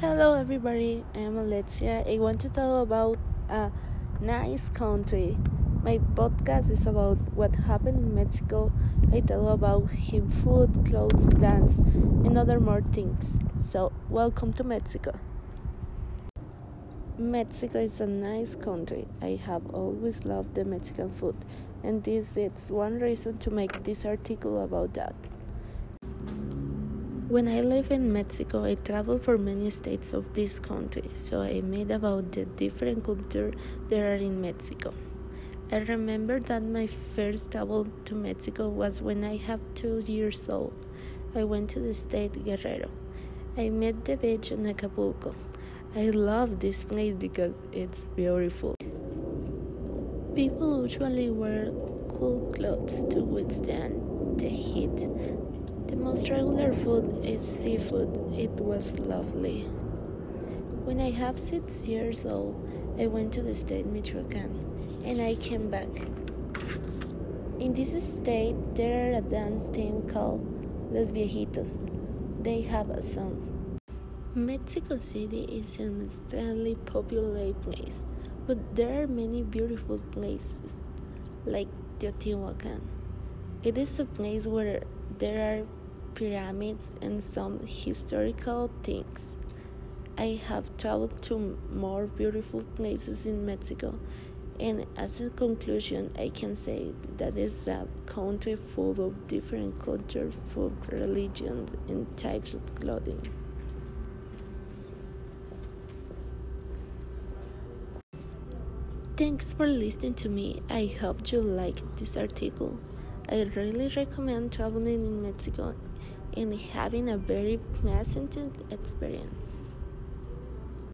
Hello, everybody. I'm Alexia. I want to talk about a nice country. My podcast is about what happened in Mexico. I tell about him food, clothes, dance, and other more things. So, welcome to Mexico. Mexico is a nice country. I have always loved the Mexican food, and this is one reason to make this article about that. When I live in Mexico, I travel for many states of this country, so I made about the different culture there are in Mexico. I remember that my first travel to Mexico was when I was 2 years old. I went to the state Guerrero. I met the beach in Acapulco. I love this place because it's beautiful. People usually wear cool clothes to withstand the heat. The most regular food is seafood. It was lovely. When I was 6 years old, I went to the state Michoacan and I came back. In this state, there are a dance team called Los Viejitos. They have a song. Mexico City is an extremely popular place, but there are many beautiful places, like Teotihuacan. It is a place where there are pyramids and some historical things. I have traveled to more beautiful places in Mexico, and as a conclusion, I can say that it's a country full of different cultures, food, religions, and types of clothing. Thanks for listening to me. I hope you liked this article. I really recommend traveling in Mexico and having a very pleasant experience.